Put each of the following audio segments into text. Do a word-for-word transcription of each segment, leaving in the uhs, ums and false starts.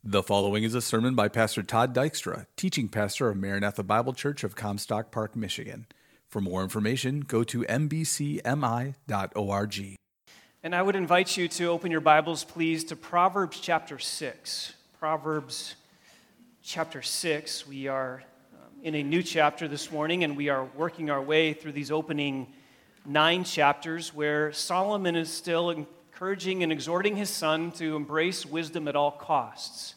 The following is a sermon by Pastor Todd Dykstra, teaching pastor of Maranatha Bible Church of Comstock Park, Michigan. For more information, go to m b c m i dot org. And I would invite you to open your Bibles, please, to Proverbs chapter six. Proverbs chapter six. We are um, in a new chapter this morning, and we are working our way through these opening nine chapters where Solomon is still encouraging and exhorting his son to embrace wisdom at all costs,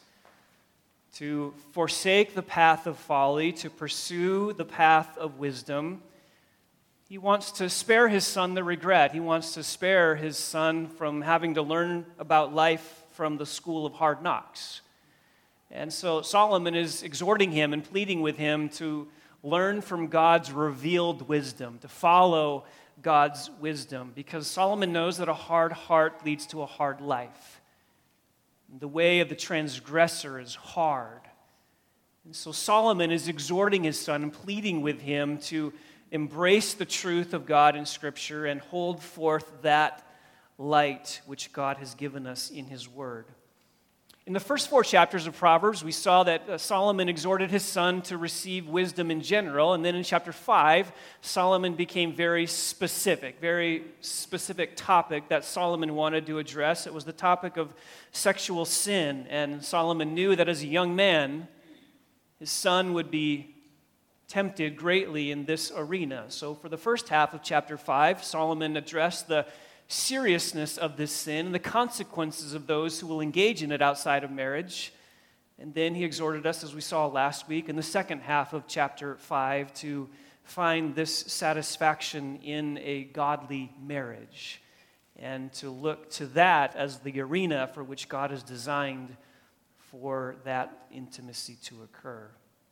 to forsake the path of folly, to pursue the path of wisdom. He wants to spare his son the regret. He wants to spare his son from having to learn about life from the school of hard knocks. And so Solomon is exhorting him and pleading with him to learn from God's revealed wisdom, to follow God's wisdom, because Solomon knows that a hard heart leads to a hard life. The way of the transgressor is hard. And so Solomon is exhorting his son and pleading with him to embrace the truth of God in Scripture and hold forth that light which God has given us in His Word. In the first four chapters of Proverbs, we saw that uh, Solomon exhorted his son to receive wisdom in general, and then in chapter five, Solomon became very specific, very specific topic that Solomon wanted to address. It was the topic of sexual sin, and Solomon knew that as a young man, his son would be tempted greatly in this arena. So for the first half of chapter five, Solomon addressed the seriousness of this sin and the consequences of those who will engage in it outside of marriage. And then he exhorted us, as we saw last week, in the second half of chapter five to find this satisfaction in a godly marriage and to look to that as the arena for which God has designed for that intimacy to occur.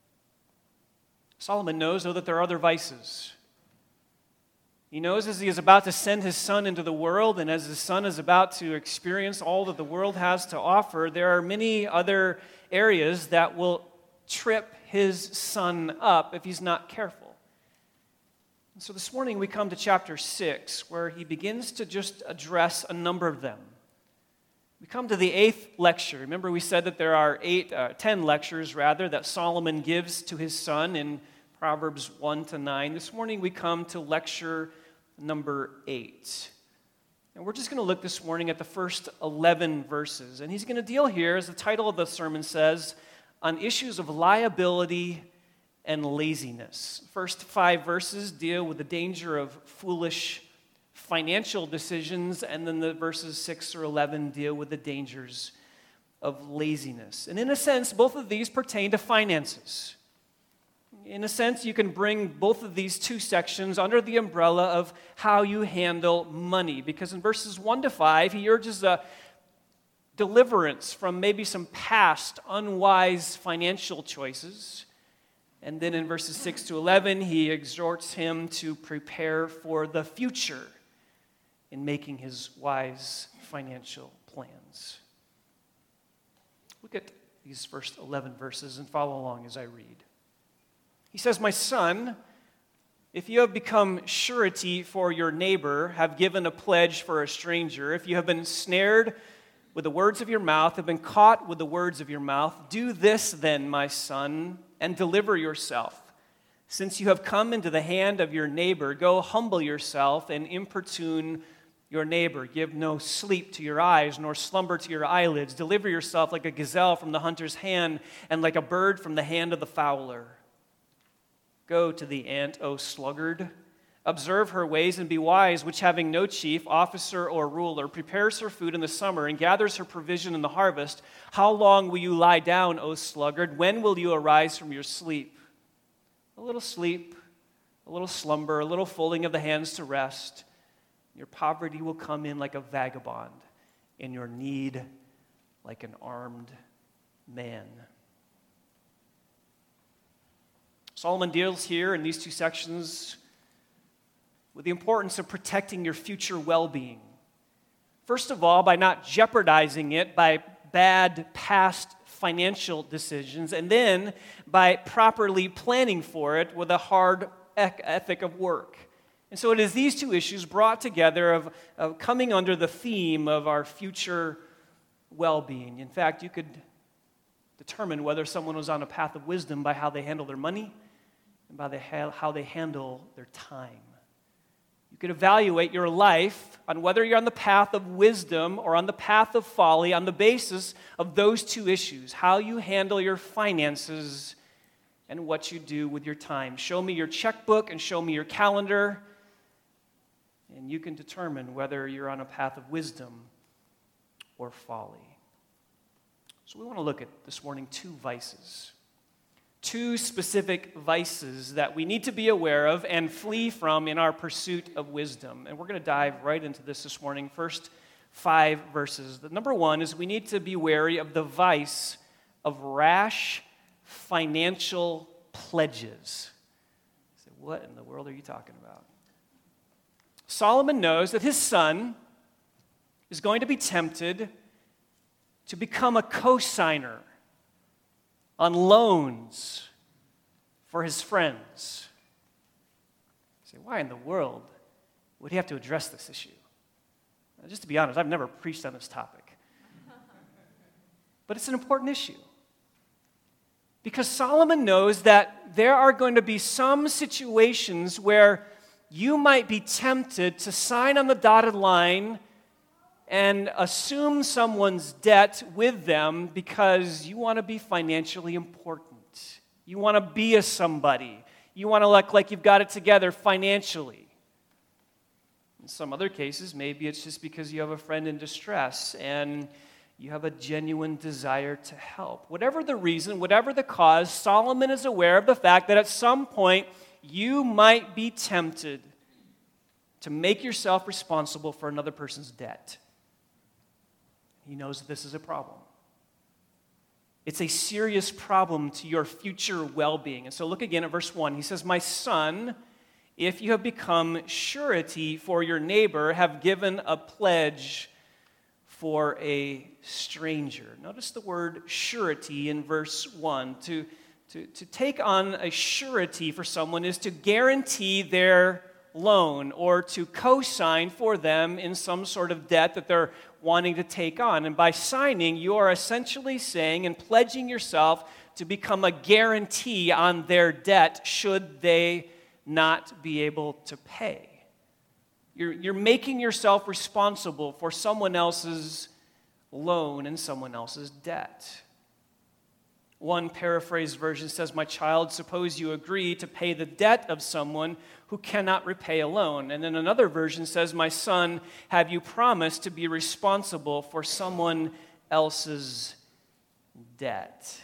Solomon knows, though, that there are other vices. He knows as he is about to send his son into the world, and as his son is about to experience all that the world has to offer, there are many other areas that will trip his son up if he's not careful. And so this morning we come to chapter six, where he begins to just address a number of them. We come to the eighth lecture. Remember, we said that there are eight, uh, ten lectures, rather, that Solomon gives to his son in Proverbs one to nine. This morning we come to lecture number eight. And we're just going to look this morning at the first eleven verses. And he's going to deal here, as the title of the sermon says, on issues of liability and laziness. First five verses deal with the danger of foolish financial decisions, and then the verses six or eleven deal with the dangers of laziness. And in a sense, both of these pertain to finances. In a sense, you can bring both of these two sections under the umbrella of how you handle money, because in verses one to five, he urges a deliverance from maybe some past unwise financial choices. And then in verses six to eleven, he exhorts him to prepare for the future in making his wise financial plans. Look at these first eleven verses and follow along as I read. He says, "My son, if you have become surety for your neighbor, have given a pledge for a stranger, if you have been snared with the words of your mouth, have been caught with the words of your mouth, do this then, my son, and deliver yourself. Since you have come into the hand of your neighbor, go humble yourself and importune your neighbor. Give no sleep to your eyes, nor slumber to your eyelids. Deliver yourself like a gazelle from the hunter's hand, and like a bird from the hand of the fowler. Go to the ant, O sluggard. Observe her ways and be wise, which having no chief, officer, or ruler, prepares her food in the summer and gathers her provision in the harvest. How long will you lie down, O sluggard? When will you arise from your sleep? A little sleep, a little slumber, a little folding of the hands to rest. Your poverty will come in like a vagabond, and your need like an armed man." Solomon deals here in these two sections with the importance of protecting your future well-being. First of all, by not jeopardizing it by bad past financial decisions, and then by properly planning for it with a hard ethic of work. And so it is these two issues brought together of, of coming under the theme of our future well-being. In fact, you could determine whether someone was on a path of wisdom by how they handle their money and by the, how they handle their time. You could evaluate your life on whether you're on the path of wisdom or on the path of folly on the basis of those two issues, how you handle your finances and what you do with your time. Show me your checkbook and show me your calendar, and you can determine whether you're on a path of wisdom or folly. So we want to look at this morning two vices. Two specific vices that we need to be aware of and flee from in our pursuit of wisdom. And we're going to dive right into this this morning. First five verses. The number one is we need to be wary of the vice of rash financial pledges. I said, what in the world are you talking about? Solomon knows that his son is going to be tempted to become a co-signer on loans for his friends. You say, why in the world would he have to address this issue? Now, just to be honest, I've never preached on this topic. But it's an important issue. Because Solomon knows that there are going to be some situations where you might be tempted to sign on the dotted line and assume someone's debt with them because you want to be financially important. You want to be a somebody. You want to look like you've got it together financially. In some other cases, maybe it's just because you have a friend in distress and you have a genuine desire to help. Whatever the reason, whatever the cause, Solomon is aware of the fact that at some point you might be tempted to make yourself responsible for another person's debt. He knows that this is a problem. It's a serious problem to your future well-being. And so look again at verse one. He says, my son, if you have become surety for your neighbor, have given a pledge for a stranger. Notice the word surety in verse one. To, to, to take on a surety for someone is to guarantee their loan or to co-sign for them in some sort of debt that they're wanting to take on. And by signing, you are essentially saying and pledging yourself to become a guarantee on their debt should they not be able to pay. You're, you're making yourself responsible for someone else's loan and someone else's debt. One paraphrased version says, my child, suppose you agree to pay the debt of someone who cannot repay a loan. And then another version says, my son, have you promised to be responsible for someone else's debt?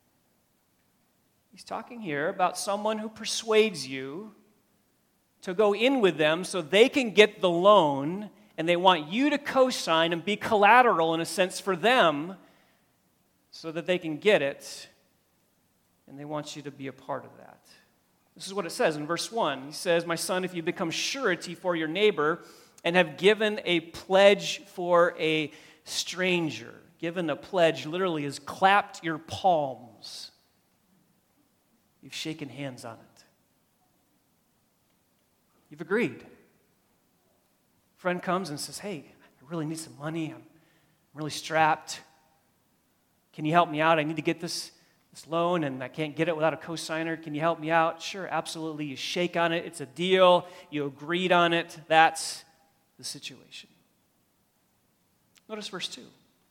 He's talking here about someone who persuades you to go in with them so they can get the loan, and they want you to co-sign and be collateral in a sense for them so that they can get it, and they want you to be a part of that. This is what it says in verse one. He says, my son, if you become surety for your neighbor and have given a pledge for a stranger. Given a pledge literally is clapped your palms. You've shaken hands on it. You've agreed. Friend comes and says, hey, I really need some money. I'm really strapped. Can you help me out? I need to get this, this loan, and I can't get it without a cosigner. Can you help me out? Sure, absolutely. You shake on it. It's a deal. You agreed on it. That's the situation. Notice verse two.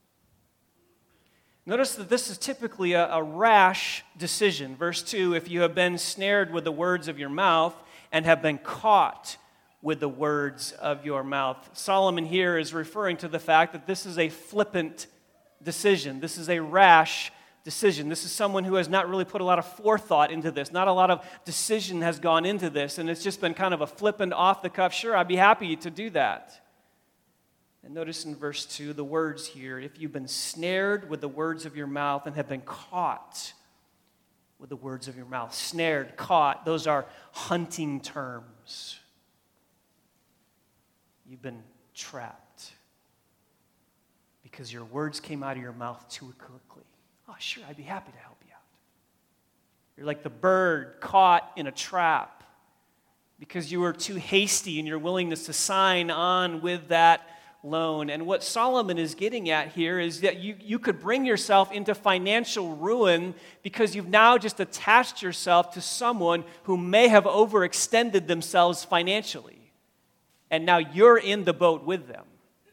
Notice that this is typically a, a rash decision. Verse two, if you have been snared with the words of your mouth and have been caught with the words of your mouth. Solomon here is referring to the fact that this is a flippant decision. This is a rash decision. This is someone who has not really put a lot of forethought into this. Not a lot of decision has gone into this, and it's just been kind of a flippant, off-the-cuff, sure, I'd be happy to do that. And notice in verse two, the words here, if you've been snared with the words of your mouth and have been caught with the words of your mouth. Snared, caught, those are hunting terms. You've been trapped because your words came out of your mouth too quickly. Oh, sure, I'd be happy to help you out. You're like the bird caught in a trap because you were too hasty in your willingness to sign on with that loan. And what Solomon is getting at here is that you, you could bring yourself into financial ruin because you've now just attached yourself to someone who may have overextended themselves financially. And now you're in the boat with them.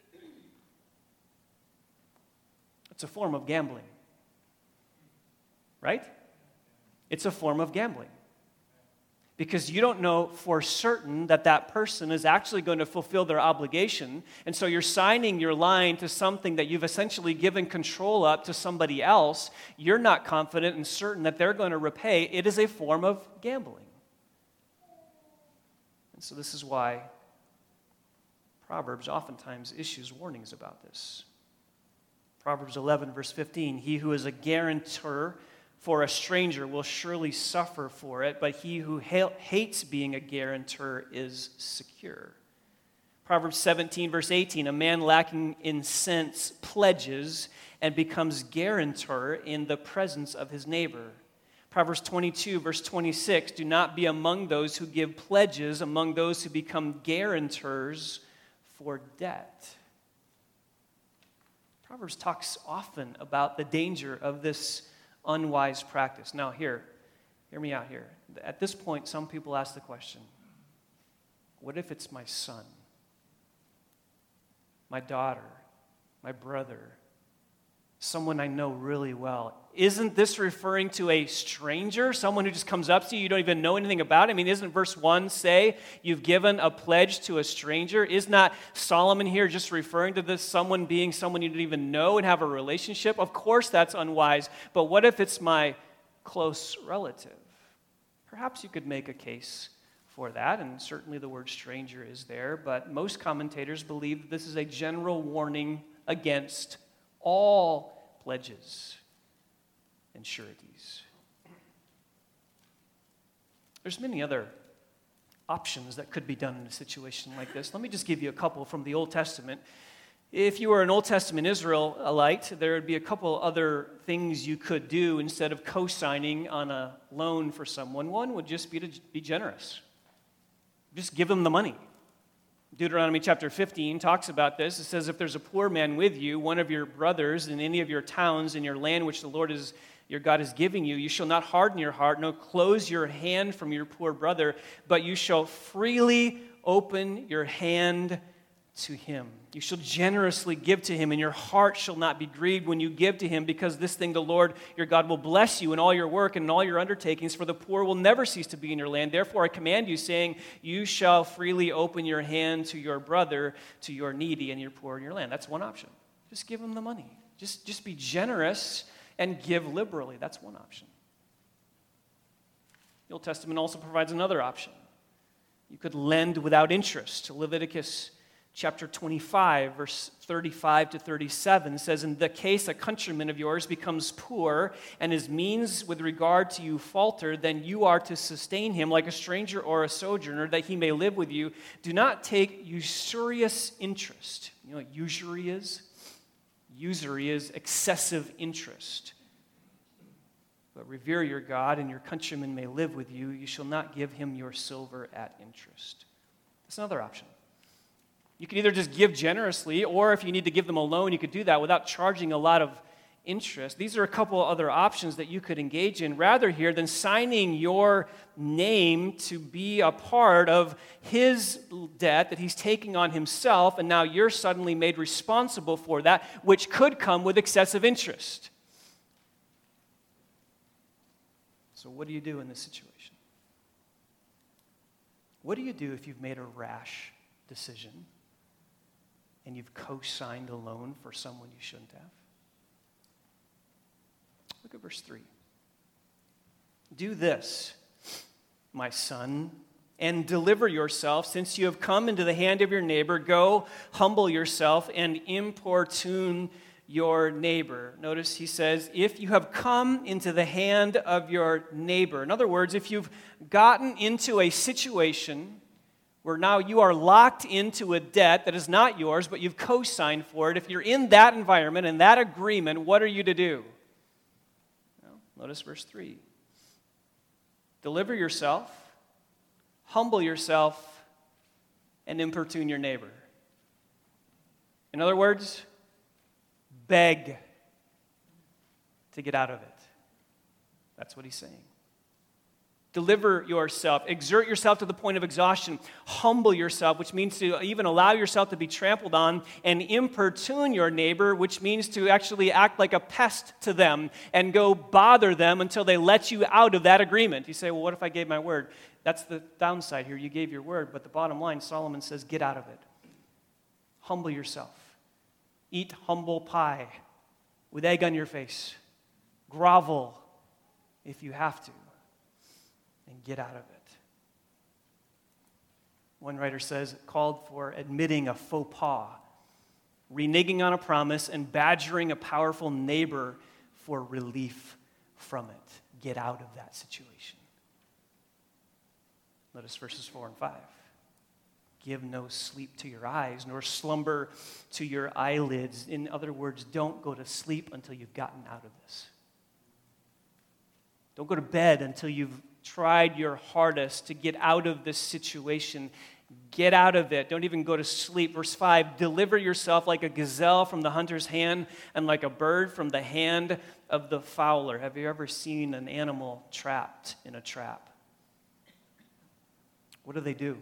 It's a form of gambling. Right? It's a form of gambling. Because you don't know for certain that that person is actually going to fulfill their obligation. And so you're signing your line to something that you've essentially given control up to somebody else. You're not confident and certain that they're going to repay. It is a form of gambling. And so this is why Proverbs oftentimes issues warnings about this. Proverbs eleven, verse fifteen, he who is a guarantor for a stranger will surely suffer for it, but he who ha- hates being a guarantor is secure. Proverbs seventeen, verse eighteen, a man lacking in sense pledges and becomes guarantor in the presence of his neighbor. Proverbs twenty-two, verse twenty-six, do not be among those who give pledges, among those who become guarantors for debt. Proverbs talks often about the danger of this unwise practice. Now, here, hear me out here. At this point, some people ask the question, what if it's my son, my daughter, my brother, someone I know really well? Isn't this referring to a stranger, someone who just comes up to you, you don't even know anything about? I mean, isn't verse one say you've given a pledge to a stranger? Is not Solomon here just referring to this someone being someone you don't even know and have a relationship? Of course that's unwise, but what if it's my close relative? Perhaps you could make a case for that, and certainly the word stranger is there, but most commentators believe that this is a general warning against all pledges and sureties. There's many other options that could be done in a situation like this. Let me just give you a couple from the Old Testament. If you were an Old Testament Israelite, there would be a couple other things you could do instead of co-signing on a loan for someone. One would just be to be generous. Just give them the money. Deuteronomy chapter fifteen talks about this. It says, if there's a poor man with you, one of your brothers in any of your towns in your land which the Lord is your God is giving you, you shall not harden your heart, nor close your hand from your poor brother, but you shall freely open your hand to him. You shall generously give to him, and your heart shall not be grieved when you give to him, because this thing the Lord your God will bless you in all your work and in all your undertakings, for the poor will never cease to be in your land. Therefore I command you, saying, you shall freely open your hand to your brother, to your needy and your poor in your land. That's one option. Just give him the money. Just, just be generous and give liberally. That's one option. The Old Testament also provides another option. You could lend without interest. Leviticus chapter twenty-five, verse thirty-five to thirty-seven says, in the case a countryman of yours becomes poor and his means with regard to you falter, then you are to sustain him like a stranger or a sojourner, that he may live with you. Do not take usurious interest. You know what usury is? Usury is excessive interest. But revere your God, and your countryman may live with you. You shall not give him your silver at interest. That's another option. You can either just give generously, or if you need to give them a loan, you could do that without charging a lot of interest. These are a couple other options that you could engage in rather here than signing your name to be a part of his debt that he's taking on himself, and now you're suddenly made responsible for that, which could come with excessive interest. So what do you do in this situation? What do you do if you've made a rash decision and you've co-signed a loan for someone you shouldn't have? Look at verse three. Do this, my son, and deliver yourself, since you have come into the hand of your neighbor. Go, humble yourself, and importune your neighbor. Notice he says, if you have come into the hand of your neighbor. In other words, if you've gotten into a situation where now you are locked into a debt that is not yours, but you've co-signed for it, if you're in that environment and that agreement, what are you to do? Well, notice verse three. Deliver yourself, humble yourself, and importune your neighbor. In other words, beg to get out of it. That's what he's saying. Deliver yourself. Exert yourself to the point of exhaustion. Humble yourself, which means to even allow yourself to be trampled on, and importune your neighbor, which means to actually act like a pest to them and go bother them until they let you out of that agreement. You say, well, what if I gave my word? That's the downside here. You gave your word, but the bottom line, Solomon says, get out of it. Humble yourself. Eat humble pie with egg on your face. Grovel if you have to. And get out of it. One writer says it called for admitting a faux pas, reneging on a promise, and badgering a powerful neighbor for relief from it. Get out of that situation. Notice verses four and five. Give no sleep to your eyes, nor slumber to your eyelids. In other words, don't go to sleep until you've gotten out of this. Don't go to bed until you've tried your hardest to get out of this situation. Get out of it. Don't even go to sleep. Verse five, deliver yourself like a gazelle from the hunter's hand and like a bird from the hand of the fowler. Have you ever seen an animal trapped in a trap? What do they do?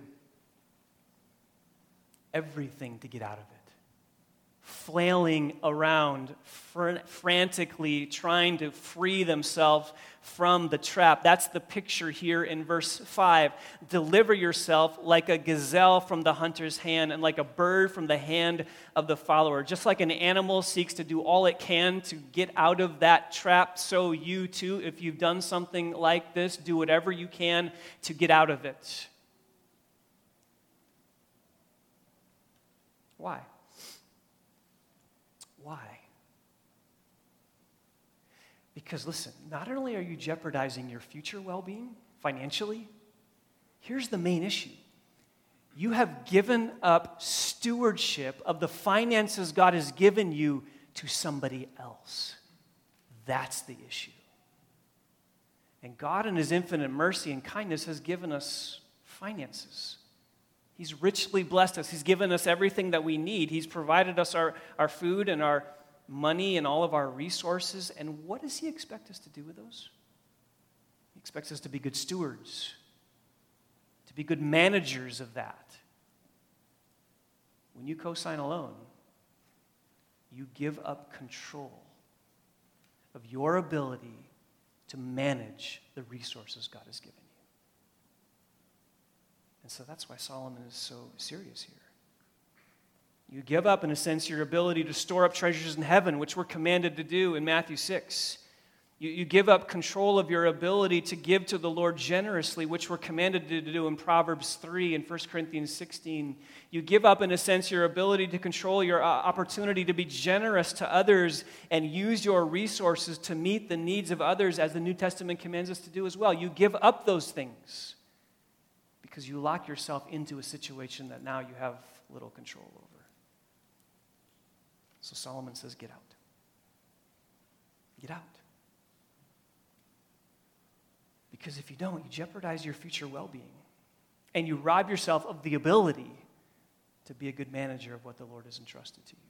Everything to get out of it. Flailing around, fr- frantically trying to free themselves from the trap. That's the picture here in verse five. Deliver yourself like a gazelle from the hunter's hand and like a bird from the hand of the follower. Just like an animal seeks to do all it can to get out of that trap, so you too, if you've done something like this, do whatever you can to get out of it. Why? Why? Because listen, not only are you jeopardizing your future well-being financially, here's the main issue. You have given up stewardship of the finances God has given you to somebody else. That's the issue. And God in His infinite mercy and kindness has given us finances. He's richly blessed us. He's given us everything that we need. He's provided us our, our food and our money and all of our resources. And what does He expect us to do with those? He expects us to be good stewards, to be good managers of that. When you co-sign a loan, you give up control of your ability to manage the resources God has given you. And so that's why Solomon is so serious here. You give up, in a sense, your ability to store up treasures in heaven, which we're commanded to do in Matthew six. You, you give up control of your ability to give to the Lord generously, which we're commanded to do in Proverbs three and First Corinthians sixteen. You give up, in a sense, your ability to control your opportunity to be generous to others and use your resources to meet the needs of others, as the New Testament commands us to do as well. You give up those things because you lock yourself into a situation that now you have little control over. So Solomon says, get out. Get out. Because if you don't, you jeopardize your future well-being. And you rob yourself of the ability to be a good manager of what the Lord has entrusted to you.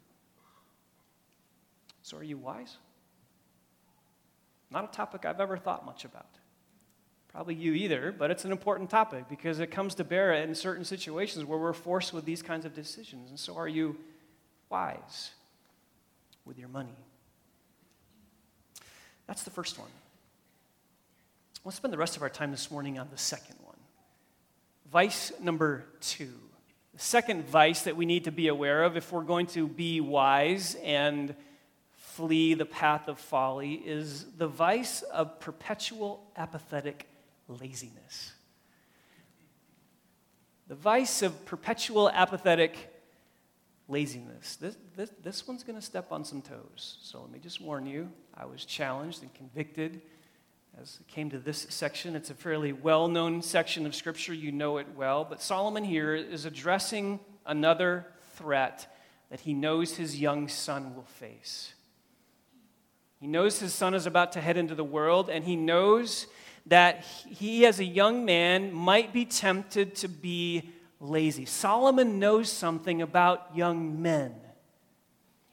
So are you wise? Not a topic I've ever thought much about. Probably you either, but it's an important topic because it comes to bear in certain situations where we're forced with these kinds of decisions. And so are you wise with your money? That's the first one. We'll spend the rest of our time this morning on the second one. Vice number two. The second vice that we need to be aware of if we're going to be wise and flee the path of folly is the vice of perpetual apathetic laziness. The vice of perpetual apathetic laziness. This, this, this one's going to step on some toes. So let me just warn you, I was challenged and convicted as it came to this section. It's a fairly well-known section of Scripture. You know it well. But Solomon here is addressing another threat that he knows his young son will face. He knows his son is about to head into the world, and he knows that he, as a young man, might be tempted to be lazy. Solomon knows something about young men.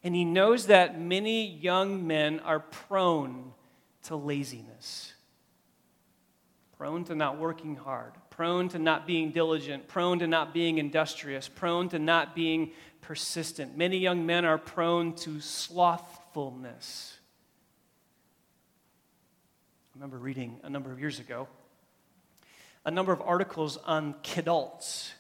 And he knows that many young men are prone to laziness, prone to not working hard, prone to not being diligent, prone to not being industrious, prone to not being persistent. Many young men are prone to slothfulness. I remember reading a number of years ago a number of articles on kidults,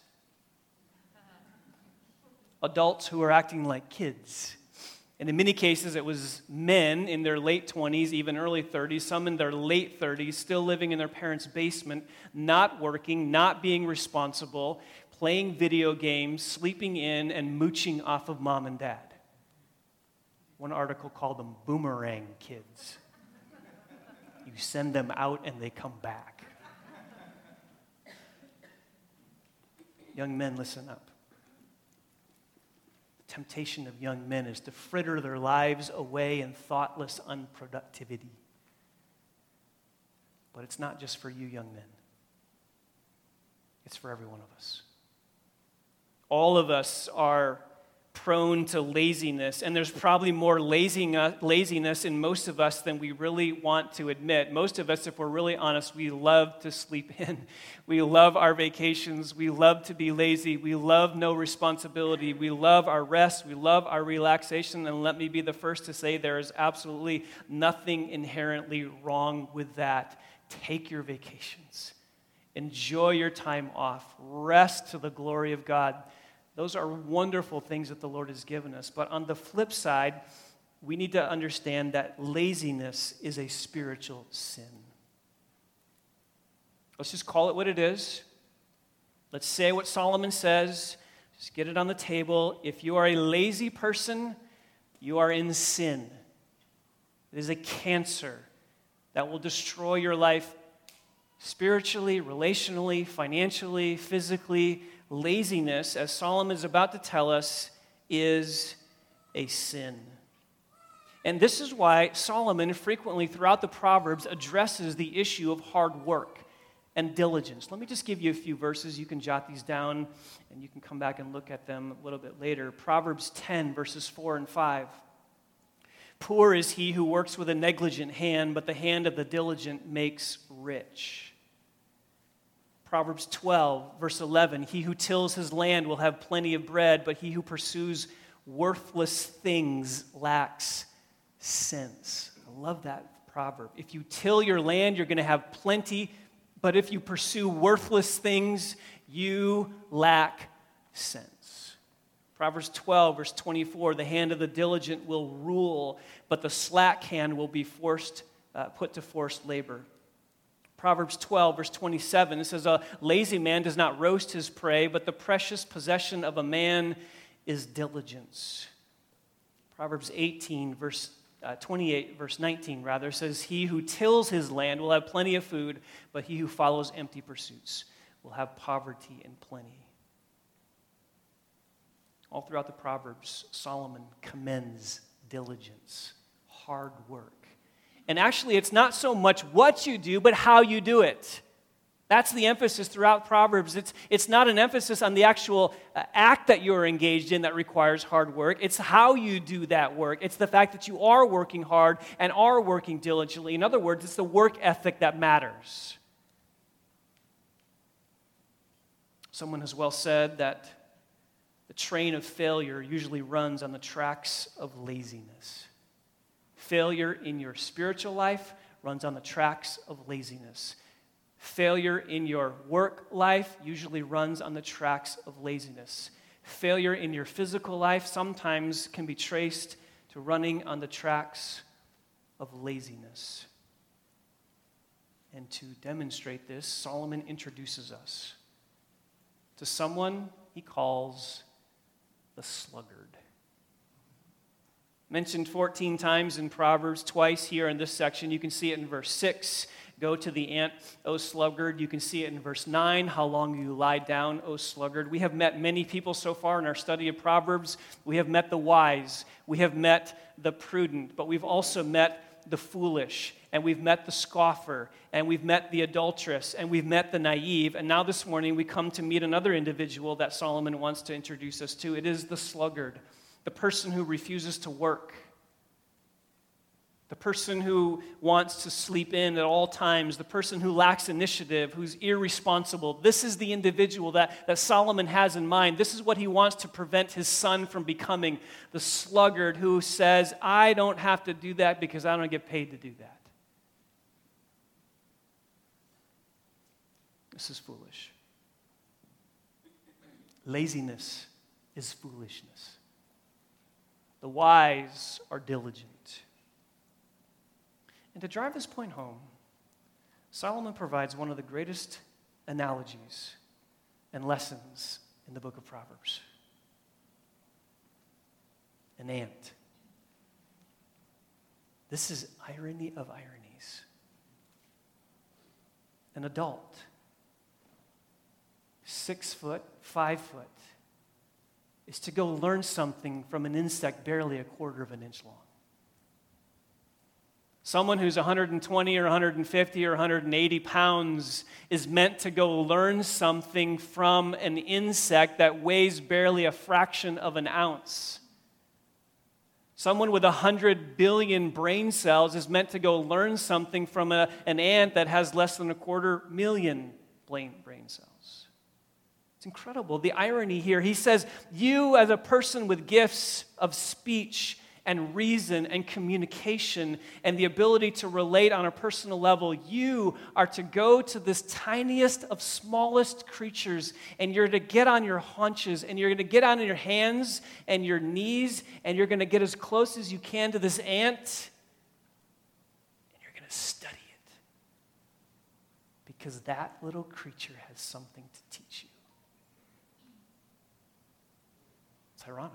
adults who are acting like kids. And in many cases, it was men in their late twenties, even early thirties, some in their late thirties, still living in their parents' basement, not working, not being responsible, playing video games, sleeping in, and mooching off of mom and dad. One article called them boomerang kids. You send them out and they come back. Young men, listen up. Temptation of young men is to fritter their lives away in thoughtless unproductivity. But it's not just for you young men. It's for every one of us. All of us are prone to laziness, and there's probably more laziness in most of us than we really want to admit. Most of us, if we're really honest, we love to sleep in. We love our vacations. We love to be lazy. We love no responsibility. We love our rest. We love our relaxation. And let me be the first to say there is absolutely nothing inherently wrong with that. Take your vacations. Enjoy your time off. Rest to the glory of God. Those are wonderful things that the Lord has given us. But on the flip side, we need to understand that laziness is a spiritual sin. Let's just call it what it is. Let's say what Solomon says. Just get it on the table. If you are a lazy person, you are in sin. It is a cancer that will destroy your life spiritually, relationally, financially, physically. Laziness, as Solomon is about to tell us, is a sin. And this is why Solomon frequently throughout the Proverbs addresses the issue of hard work and diligence. Let me just give you a few verses. You can jot these down and you can come back and look at them a little bit later. Proverbs ten, verses four and five. Poor is he who works with a negligent hand, but the hand of the diligent makes rich. Proverbs twelve, verse eleven, he who tills his land will have plenty of bread, but he who pursues worthless things lacks sense. I love that proverb. If you till your land, you're going to have plenty, but if you pursue worthless things, you lack sense. Proverbs twelve, verse twenty-four, the hand of the diligent will rule, but the slack hand will be forced, uh, put to forced labor. Proverbs twelve, verse twenty-seven, it says, a lazy man does not roast his prey, but the precious possession of a man is diligence. Proverbs eighteen, verse uh, twenty-eight, verse nineteen, rather, says, he who tills his land will have plenty of food, but he who follows empty pursuits will have poverty and plenty. All throughout the Proverbs, Solomon commends diligence, hard work. And actually, it's not so much what you do, but how you do it. That's the emphasis throughout Proverbs. It's, it's not an emphasis on the actual uh, act that you're engaged in that requires hard work. It's how you do that work. It's the fact that you are working hard and are working diligently. In other words, it's the work ethic that matters. Someone has well said that the train of failure usually runs on the tracks of laziness. Failure in your spiritual life runs on the tracks of laziness. Failure in your work life usually runs on the tracks of laziness. Failure in your physical life sometimes can be traced to running on the tracks of laziness. And to demonstrate this, Solomon introduces us to someone he calls the sluggard. Mentioned fourteen times in Proverbs, twice here in this section. You can see it in verse six. Go to the ant, O sluggard. You can see it in verse nine. How long you lie down, O sluggard. We have met many people so far in our study of Proverbs. We have met the wise. We have met the prudent. But we've also met the foolish. And we've met the scoffer. And we've met the adulteress. And we've met the naive. And now this morning we come to meet another individual that Solomon wants to introduce us to. It is the sluggard. the person who refuses to work, the person who wants to sleep in at all times, the person who lacks initiative, who's irresponsible. This is the individual that, that Solomon has in mind. This is what he wants to prevent his son from becoming, the sluggard who says, I don't have to do that because I don't get paid to do that. This is foolish. Laziness is foolishness. The wise are diligent. And to drive this point home, Solomon provides one of the greatest analogies and lessons in the book of Proverbs. An ant. This is irony of ironies. An adult, six foot, five foot, is to go learn something from an insect barely a quarter of an inch long. Someone who's one hundred twenty or one hundred fifty or one hundred eighty pounds is meant to go learn something from an insect that weighs barely a fraction of an ounce. Someone with one hundred billion brain cells is meant to go learn something from a, an ant that has less than a quarter million brain, brain cells. It's incredible. The irony here, he says, you as a person with gifts of speech and reason and communication and the ability to relate on a personal level, you are to go to this tiniest of smallest creatures and you're to get on your haunches and you're going to get on your hands and your knees and you're going to get as close as you can to this ant and you're going to study it because that little creature has something to teach you. It's ironic.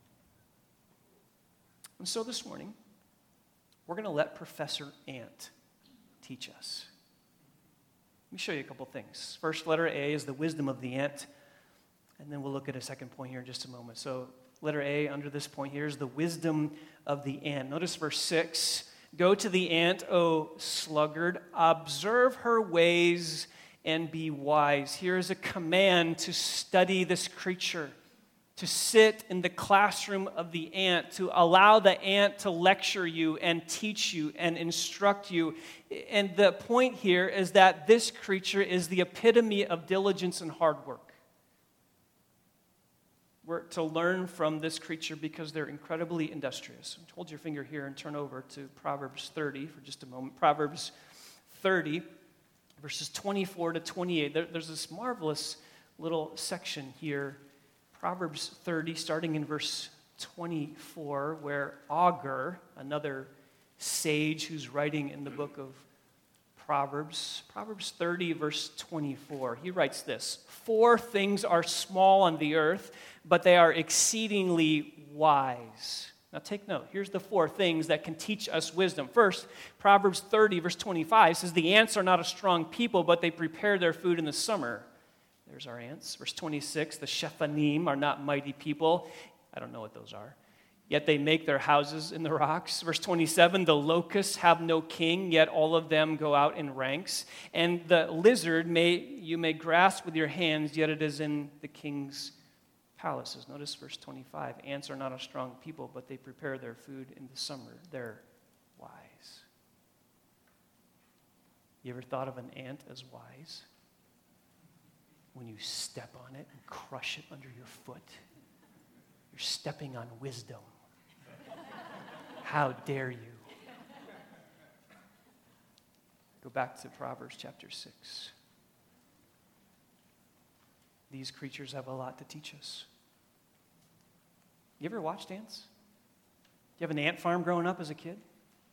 And so this morning, we're going to let Professor Ant teach us. Let me show you a couple things. First, letter A is the wisdom of the ant, and then we'll look at a second point here in just a moment. So letter A under this point here is the wisdom of the ant. Notice verse six, go to the ant, O sluggard, observe her ways and be wise. Here is a command to study this creature, to sit in the classroom of the ant, to allow the ant to lecture you and teach you and instruct you. And the point here is that this creature is the epitome of diligence and hard work. We're to learn from this creature because they're incredibly industrious. Hold your finger here and turn over to Proverbs thirty for just a moment. Proverbs thirty, verses twenty-four to twenty-eight. There, there's this marvelous little section here, Proverbs thirty, starting in verse twenty-four, where Agur, another sage who's writing in the book of Proverbs, Proverbs thirty, verse twenty-four, he writes this: four things are small on the earth, but they are exceedingly wise. Now take note. Here's the four things that can teach us wisdom. First, Proverbs thirty, verse twenty-five says, the ants are not a strong people, but they prepare their food in the summer. There's our ants. Verse twenty-six, the Shephanim are not mighty people. I don't know what those are. Yet they make their houses in the rocks. Verse twenty-seven, the locusts have no king, yet all of them go out in ranks. And the lizard may you may grasp with your hands, yet it is in the king's palaces. Notice verse twenty-five, ants are not a strong people, but they prepare their food in the summer. They're wise. You ever thought of an ant as wise? When you step on it and crush it under your foot, you're stepping on wisdom. How dare you? Go back to Proverbs chapter six. These creatures have a lot to teach us. You ever watched ants? Do you have an ant farm growing up as a kid?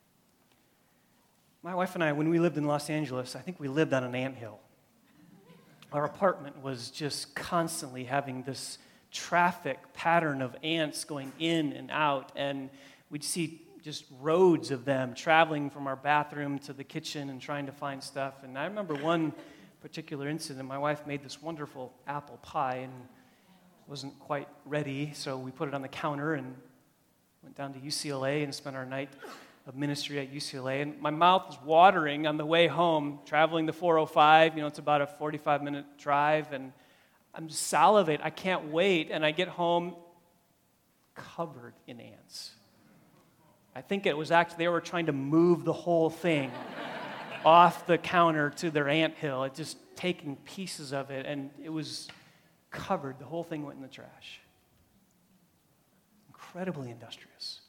My wife and I, when we lived in Los Angeles, I think we lived on an anthill. Our apartment was just constantly having this traffic pattern of ants going in and out, and we'd see just roads of them traveling from our bathroom to the kitchen and trying to find stuff. And I remember one particular incident. My wife made this wonderful apple pie and wasn't quite ready, so we put it on the counter and went down to U C L A and spent our night of ministry at U C L A, and my mouth was watering on the way home, traveling the four oh five. You know, it's about a forty-five minute drive, and I'm just salivate. I can't wait, and I get home, covered in ants. I think it was actually, they were trying to move the whole thing off the counter to their anthill. It just taking pieces of it, and it was covered. The whole thing went in the trash. Incredibly industrious.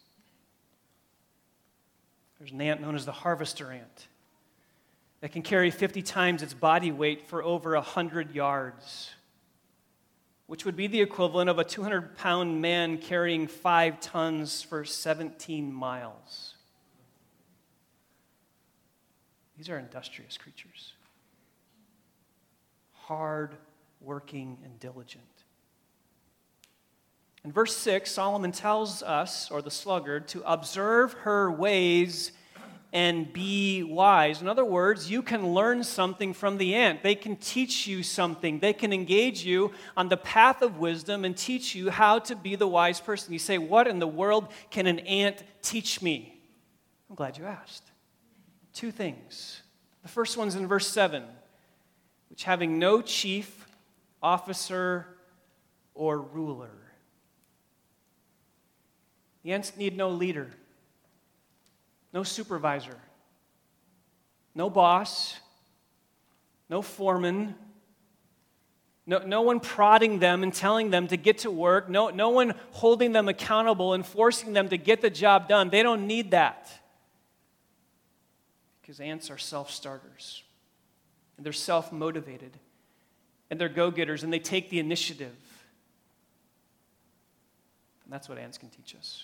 There's an ant known as the harvester ant that can carry fifty times its body weight for over one hundred yards, which would be the equivalent of a two hundred pound man carrying five tons for seventeen miles. These are industrious creatures. Hard working and diligent. In verse six, Solomon tells us, or the sluggard, to observe her ways and be wise. In other words, you can learn something from the ant. They can teach you something. They can engage you on the path of wisdom and teach you how to be the wise person. You say, what in the world can an ant teach me? I'm glad you asked. Two things. The first one's in verse seven, which having no chief, officer, or ruler. The ants need no leader, no supervisor, no boss, no foreman, no, no one prodding them and telling them to get to work, no, no one holding them accountable and forcing them to get the job done. They don't need that. Because ants are self-starters, and they're self-motivated, and they're go-getters, and they take the initiative. And that's what ants can teach us.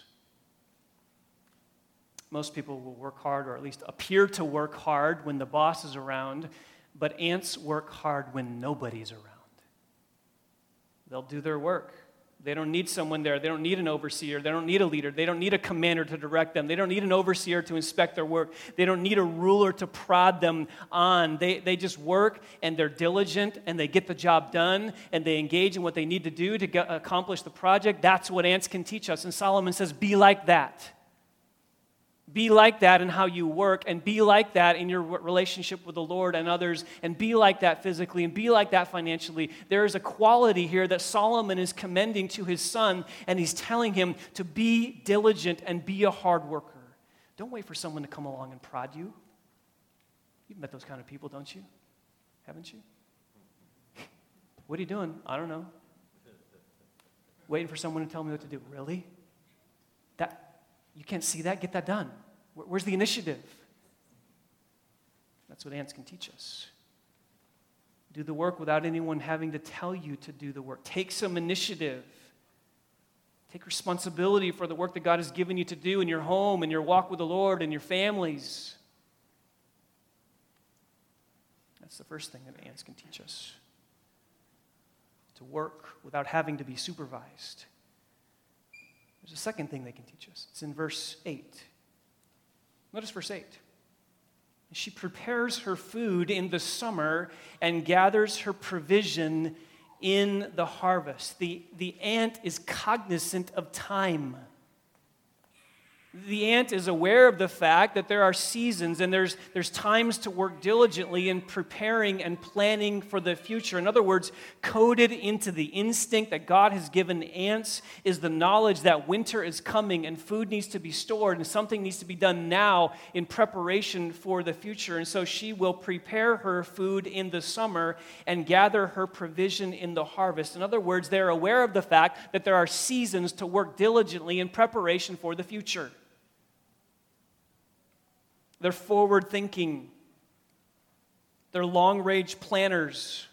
Most people will work hard, or at least appear to work hard when the boss is around, but ants work hard when nobody's around. They'll do their work. They don't need someone there. They don't need an overseer. They don't need a leader. They don't need a commander to direct them. They don't need an overseer to inspect their work. They don't need a ruler to prod them on. They, they just work, and they're diligent, and they get the job done, and they engage in what they need to do to get, accomplish the project. That's what ants can teach us. And Solomon says, be like that. Be like that in how you work, and be like that in your relationship with the Lord and others, and be like that physically, and be like that financially. There is a quality here that Solomon is commending to his son, and he's telling him to be diligent and be a hard worker. Don't wait for someone to come along and prod you. You've met those kind of people, don't you? Haven't you? What are you doing? I don't know. Waiting for someone to tell me what to do. Really? That you can't see that? Get that done. Where's the initiative? That's what ants can teach us. Do the work without anyone having to tell you to do the work. Take some initiative. Take responsibility for the work that God has given you to do in your home, in your walk with the Lord, in your families. That's the first thing that ants can teach us. To work without having to be supervised. There's a second thing they can teach us. It's in verse eight. Notice verse eight. She prepares her food in the summer and gathers her provision in the harvest. The, the ant is cognizant of time. The ant is aware of the fact that there are seasons and there's, there's times to work diligently in preparing and planning for the future. In other words, coded into the instinct that God has given ants is the knowledge that winter is coming and food needs to be stored and something needs to be done now in preparation for the future. And so she will prepare her food in the summer and gather her provision in the harvest. In other words, they're aware of the fact that there are seasons to work diligently in preparation for the future. They're forward-thinking. They're long-range planners.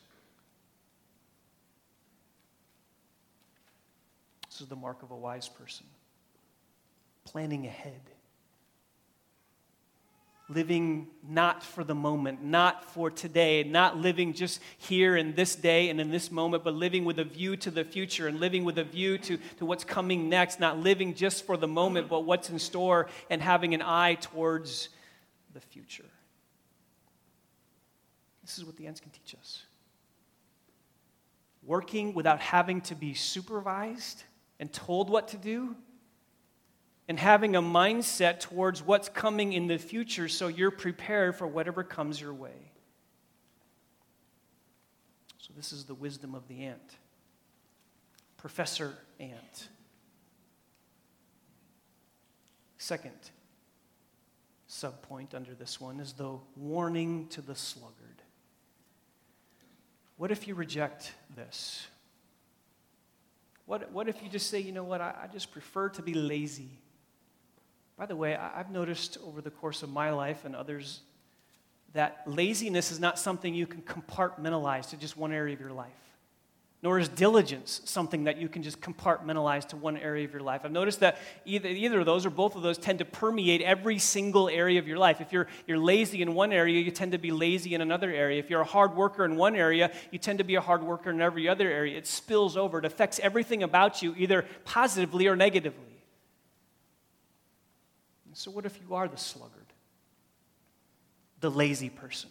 This is the mark of a wise person. Planning ahead. Living not for the moment, not for today, not living just here in this day and in this moment, but living with a view to the future and living with a view to, to what's coming next, not living just for the moment, but what's in store and having an eye towards the future. This is what the ants can teach us. Working without having to be supervised and told what to do, and having a mindset towards what's coming in the future so you're prepared for whatever comes your way. So this is the wisdom of the ant. Professor Ant. Second subpoint under this one is the warning to the sluggard. What if you reject this? What, what if you just say, you know what, I, I just prefer to be lazy? By the way, I, I've noticed over the course of my life and others that laziness is not something you can compartmentalize to just one area of your life. Nor is diligence something that you can just compartmentalize to one area of your life. I've noticed that either, either of those or both of those tend to permeate every single area of your life. If you're, you're lazy in one area, you tend to be lazy in another area. If you're a hard worker in one area, you tend to be a hard worker in every other area. It spills over. It affects everything about you, either positively or negatively. And so what if you are the sluggard? The lazy person?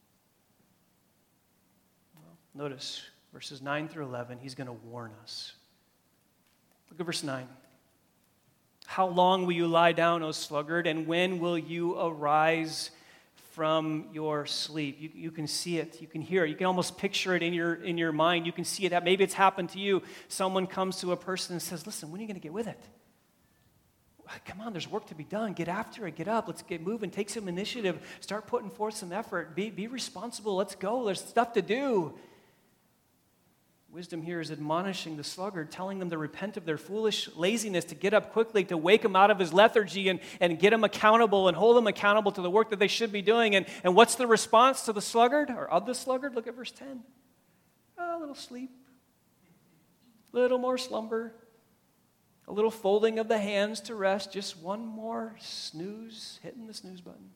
Well, notice verses nine through eleven, he's going to warn us. Look at verse nine. How long will you lie down, O sluggard, and when will you arise from your sleep? You, you can see it, you can hear it, you can almost picture it in your, in your mind. You can see it. Maybe it's happened to you. Someone comes to a person and says, listen, when are you going to get with it? Come on, there's work to be done. Get after it. Get up. Let's get moving. Take some initiative. Start putting forth some effort. Be, be responsible. Let's go. There's stuff to do. Wisdom here is admonishing the sluggard, telling them to repent of their foolish laziness, to get up quickly, to wake him out of his lethargy and, and get him accountable and hold him accountable to the work that they should be doing. And, and what's the response to the sluggard or of the sluggard? Look at verse ten. Oh, a little sleep. A little more slumber. A little folding of the hands to rest, just one more snooze, hitting the snooze button.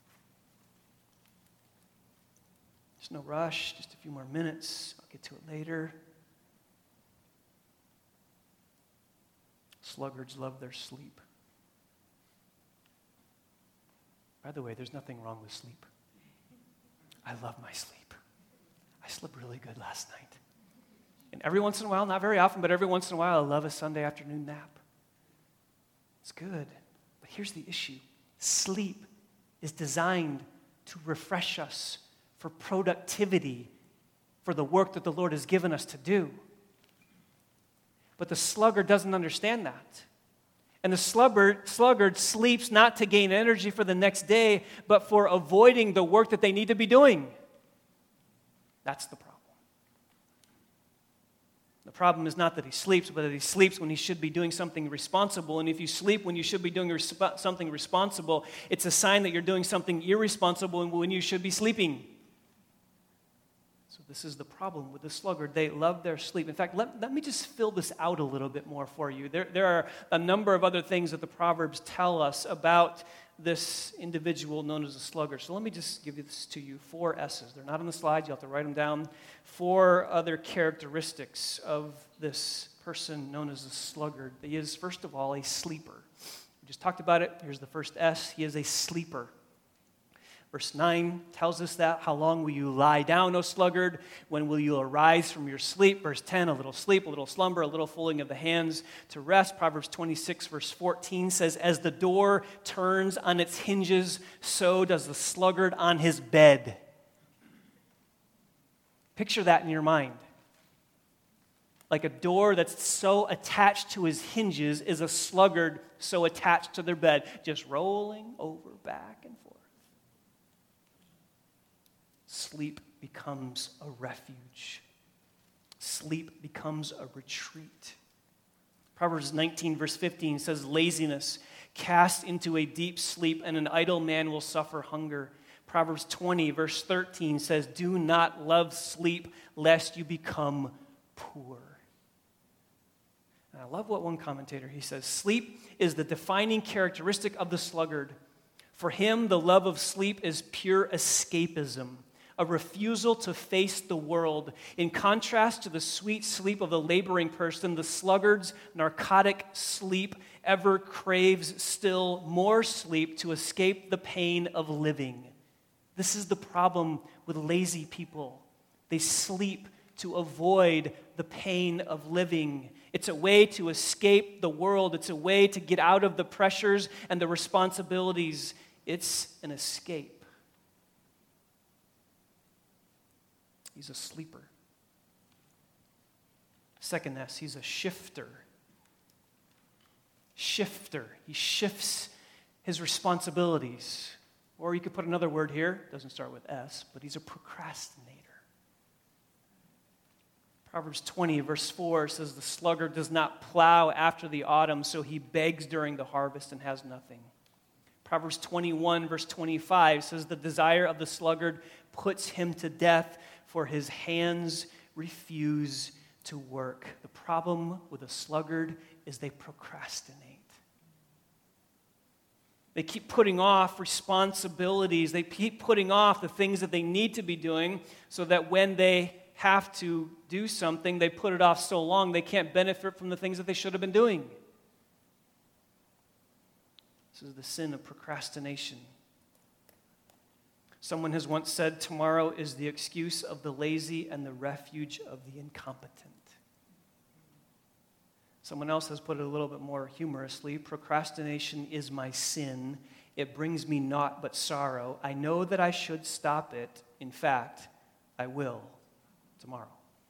There's no rush, just a few more minutes. I'll get to it later. Sluggards love their sleep. By the way, there's nothing wrong with sleep. I love my sleep. I slept really good last night. And every once in a while, not very often, but every once in a while, I love a Sunday afternoon nap. It's good. But here's the issue. Sleep is designed to refresh us for productivity, for the work that the Lord has given us to do. But the sluggard doesn't understand that. And the sluggard, sluggard sleeps not to gain energy for the next day, but for avoiding the work that they need to be doing. That's the problem. The problem is not that he sleeps, but that he sleeps when he should be doing something responsible. And if you sleep when you should be doing resp- something responsible, it's a sign that you're doing something irresponsible when you should be sleeping. So this is the problem with the sluggard. They love their sleep. In fact, let, let me just fill this out a little bit more for you. There, there are a number of other things that the Proverbs tell us about this individual known as a sluggard. So let me just give this to you. Four S's. They're not on the slides. You'll have to write them down. Four other characteristics of this person known as a sluggard. He is, first of all, a sleeper. We just talked about it. Here's the first S. He is a sleeper. Verse nine tells us that. How long will you lie down, O sluggard? When will you arise from your sleep? Verse ten, a little sleep, a little slumber, a little folding of the hands to rest. Proverbs twenty-six, verse fourteen says, as the door turns on its hinges, so does the sluggard on his bed. Picture that in your mind. Like a door that's so attached to his hinges is a sluggard so attached to their bed, just rolling over back and forth. Sleep becomes a refuge. Sleep becomes a retreat. Proverbs nineteen, verse fifteen says, laziness cast into a deep sleep, and an idle man will suffer hunger. Proverbs twenty, verse thirteen says, do not love sleep, lest you become poor. And I love what one commentator, he says, sleep is the defining characteristic of the sluggard. For him, the love of sleep is pure escapism, a refusal to face the world. In contrast to the sweet sleep of the laboring person, the sluggard's narcotic sleep ever craves still more sleep to escape the pain of living. This is the problem with lazy people. They sleep to avoid the pain of living. It's a way to escape the world. It's a way to get out of the pressures and the responsibilities. It's an escape. He's a sleeper. Second S, he's a shifter. Shifter. He shifts his responsibilities. Or you could put another word here, it doesn't start with S, but he's a procrastinator. Proverbs twenty, verse four says, the sluggard does not plow after the autumn, so he begs during the harvest and has nothing. Proverbs twenty-one, verse twenty-five says, the desire of the sluggard puts him to death, for his hands refuse to work. The problem with a sluggard is they procrastinate. They keep putting off responsibilities. They keep putting off the things that they need to be doing so that when they have to do something, they put it off so long they can't benefit from the things that they should have been doing. This is the sin of procrastination. Someone has once said, tomorrow is the excuse of the lazy and the refuge of the incompetent. Someone else has put it a little bit more humorously, procrastination is my sin. It brings me naught but sorrow. I know that I should stop it. In fact, I will tomorrow.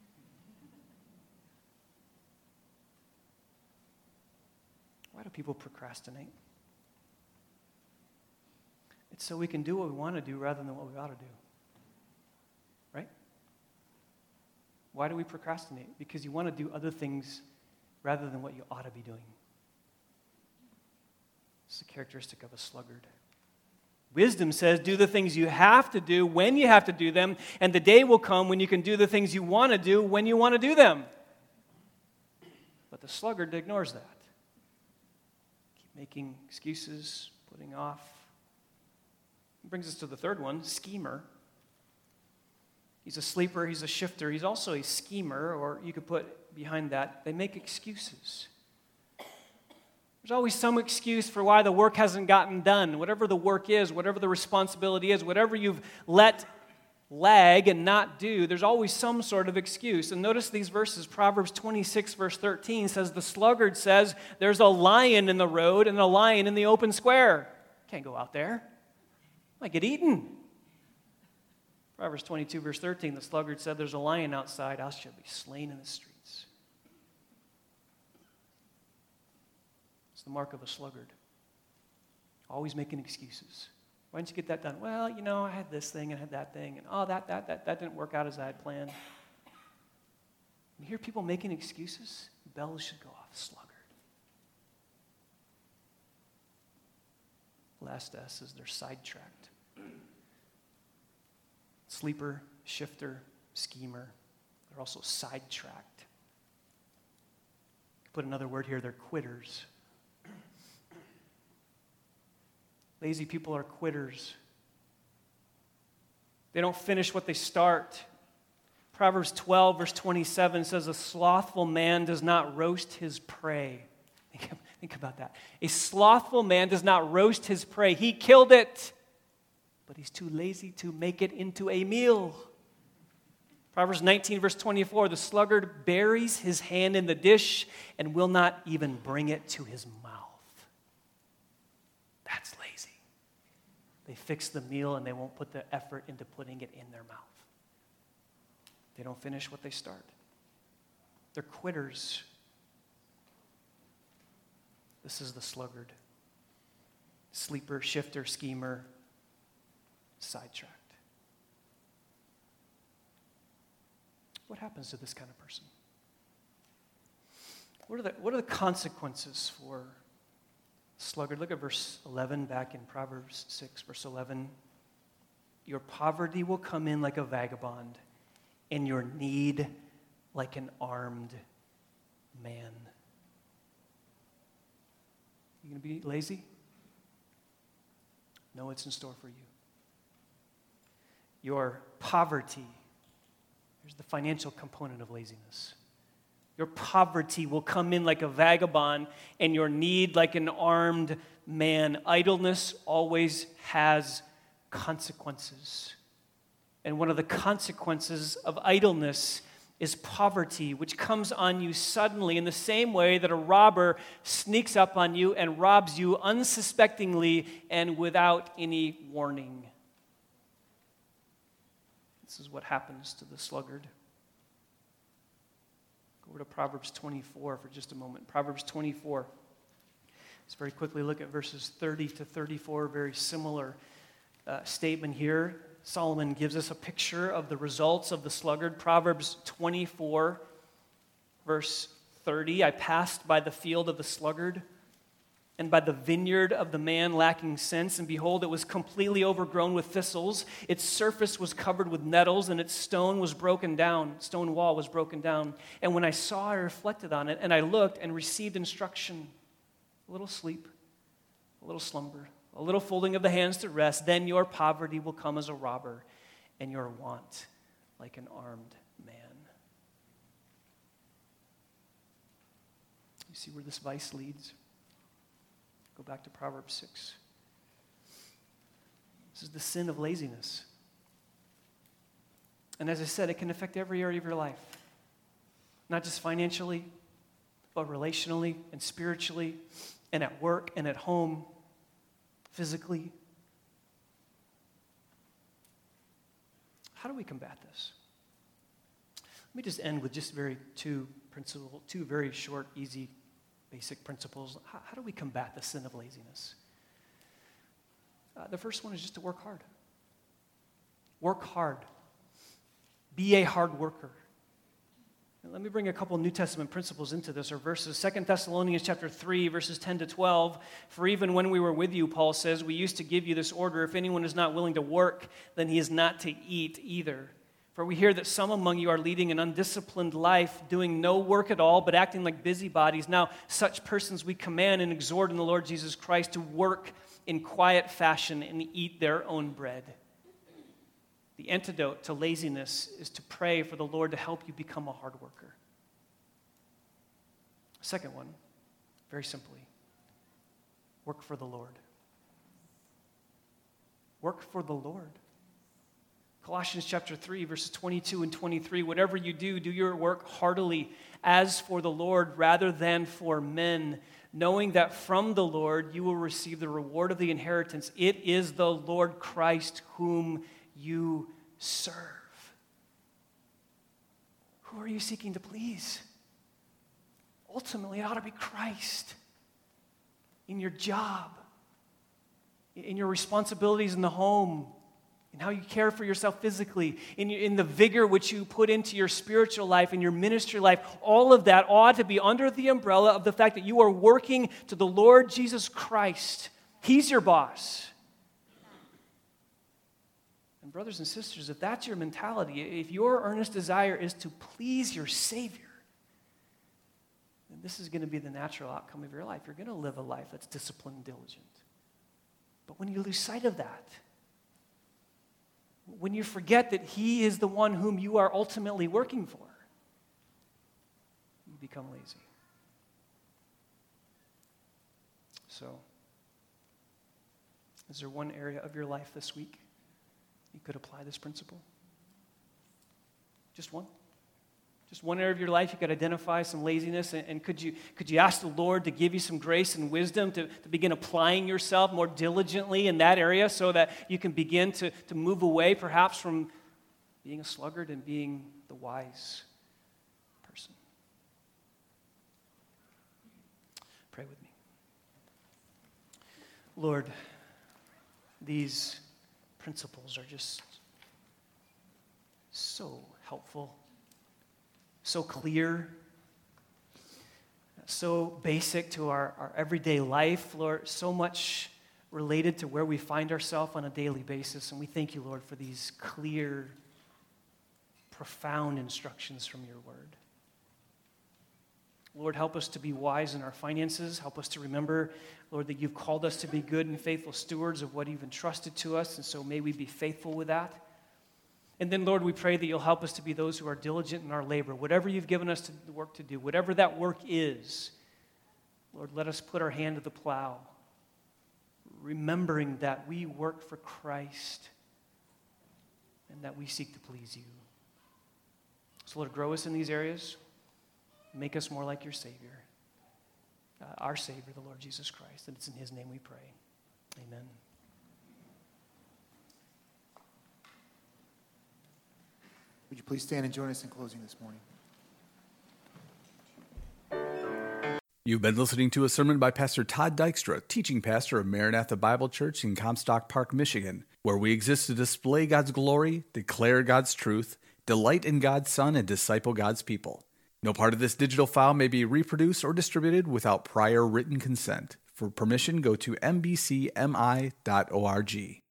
Why do people procrastinate? It's so we can do what we want to do rather than what we ought to do. Right? Why do we procrastinate? Because you want to do other things rather than what you ought to be doing. It's a characteristic of a sluggard. Wisdom says, do the things you have to do when you have to do them, and the day will come when you can do the things you want to do when you want to do them. But the sluggard ignores that. Keep making excuses, putting off. It brings us to the third one, schemer. He's a sleeper, he's a shifter, he's also a schemer, or you could put behind that, they make excuses. There's always some excuse for why the work hasn't gotten done. Whatever the work is, whatever the responsibility is, whatever you've let lag and not do, there's always some sort of excuse. And notice these verses. Proverbs twenty-six, verse thirteen says, the sluggard says, there's a lion in the road and a lion in the open square. Can't go out there. I might get eaten. Proverbs twenty-two, verse thirteen, the sluggard said, there's a lion outside, I shall be slain in the streets. It's the mark of a sluggard. Always making excuses. Why didn't you get that done? Well, you know, I had this thing and I had that thing, and oh, that, that, that, that didn't work out as I had planned. You hear people making excuses? Bells should go off. Sluggard. Last S is they're sidetracked. Sleeper, shifter, schemer. They're also sidetracked. Put another word here, they're quitters. Lazy people are quitters. They don't finish what they start. Proverbs twelve, verse twenty-seven says, a slothful man does not roast his prey. Think, think about that. A slothful man does not roast his prey. He killed it, but he's too lazy to make it into a meal. Proverbs nineteen, verse twenty-four, the sluggard buries his hand in the dish and will not even bring it to his mouth. That's lazy. They fix the meal and they won't put the effort into putting it in their mouth. They don't finish what they start. They're quitters. This is the sluggard. Sleeper, shifter, schemer, sidetracked. What happens to this kind of person? What are the, what are the consequences for sluggard? Look at verse eleven back in Proverbs six, verse eleven. Your poverty will come in like a vagabond, and your need like an armed man. You going to be lazy? No, it's in store for you. Your poverty, here's the financial component of laziness. Your poverty will come in like a vagabond, and your need like an armed man. Idleness always has consequences. And one of the consequences of idleness is poverty, which comes on you suddenly in the same way that a robber sneaks up on you and robs you unsuspectingly and without any warning. This is what happens to the sluggard. Go over to Proverbs twenty-four for just a moment. Proverbs twenty-four Let's very quickly look at verses thirty to thirty-four, very similar uh, statement here. Solomon gives us a picture of the results of the sluggard. Proverbs twenty-four, verse thirty, I passed by the field of the sluggard and by the vineyard of the man lacking sense, and behold, it was completely overgrown with thistles. Its surface was covered with nettles, and its stone was broken down. Stone wall was broken down. And when I saw, I reflected on it, and I looked and received instruction. A little sleep, a little slumber, a little folding of the hands to rest. Then your poverty will come as a robber, and your want like an armed man. You see where this vice leads? Go back to Proverbs six. This is the sin of laziness. And as I said, it can affect every area of your life. Not just financially, but relationally and spiritually, and at work and at home, physically. How do we combat this? Let me just end with just very two principles, two very short, easy, basic principles. How, how do we combat the sin of laziness? Uh, the first one is just to work hard. Work hard. Be a hard worker. And let me bring a couple New Testament principles into this, or verses. Second Thessalonians chapter three, verses ten to twelve. For even when we were with you, Paul says, we used to give you this order, if anyone is not willing to work, then he is not to eat either. For we hear that some among you are leading an undisciplined life, doing no work at all, but acting like busybodies. Now, such persons we command and exhort in the Lord Jesus Christ to work in quiet fashion and eat their own bread. The antidote to laziness is to pray for the Lord to help you become a hard worker. Second one, very simply, work for the Lord. Work for the Lord. Colossians chapter three, verses twenty-two and twenty-three, whatever you do, do your work heartily as for the Lord rather than for men, knowing that from the Lord you will receive the reward of the inheritance. It is the Lord Christ whom you serve. Who are you seeking to please? Ultimately, it ought to be Christ. In your job, in your responsibilities in the home, in how you care for yourself physically, in, your, in the vigor which you put into your spiritual life, in your ministry life, all of that ought to be under the umbrella of the fact that you are working to the Lord Jesus Christ. He's your boss. And brothers and sisters, if that's your mentality, if your earnest desire is to please your Savior, then this is going to be the natural outcome of your life. You're going to live a life that's disciplined and diligent. But when you lose sight of that, when you forget that He is the one whom you are ultimately working for, you become lazy. So, is there one area of your life this week you could apply this principle? Just one? Just one area of your life you could identify some laziness, and, and could you could you ask the Lord to give you some grace and wisdom to, to begin applying yourself more diligently in that area so that you can begin to, to move away perhaps from being a sluggard and being the wise person? Pray with me. Lord, these principles are just so helpful, so clear, so basic to our, our everyday life, Lord, so much related to where we find ourselves on a daily basis. And we thank you, Lord, for these clear, profound instructions from your word. Lord, help us to be wise in our finances. Help us to remember, Lord, that you've called us to be good and faithful stewards of what you've entrusted to us, and so may we be faithful with that. And then, Lord, we pray that you'll help us to be those who are diligent in our labor. Whatever you've given us to the work to do, whatever that work is, Lord, let us put our hand to the plow, remembering that we work for Christ and that we seek to please you. So, Lord, grow us in these areas. Make us more like your Savior, uh, our Savior, the Lord Jesus Christ. And it's in his name we pray. Amen. Would you please stand and join us in closing this morning? You've been listening to a sermon by Pastor Todd Dykstra, teaching pastor of Maranatha Bible Church in Comstock Park, Michigan, where we exist to display God's glory, declare God's truth, delight in God's Son, and disciple God's people. No part of this digital file may be reproduced or distributed without prior written consent. For permission, go to m b c m i dot org.